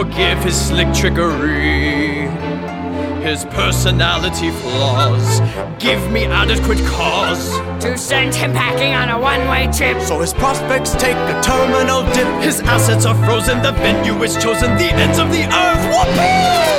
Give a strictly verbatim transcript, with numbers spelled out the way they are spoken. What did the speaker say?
forgive his slick trickery, his personality flaws. Give me adequate cause to send him packing on a one-way trip, so his prospects take a terminal dip. His assets are frozen, the venue is chosen, the ends of the earth. Whoopee!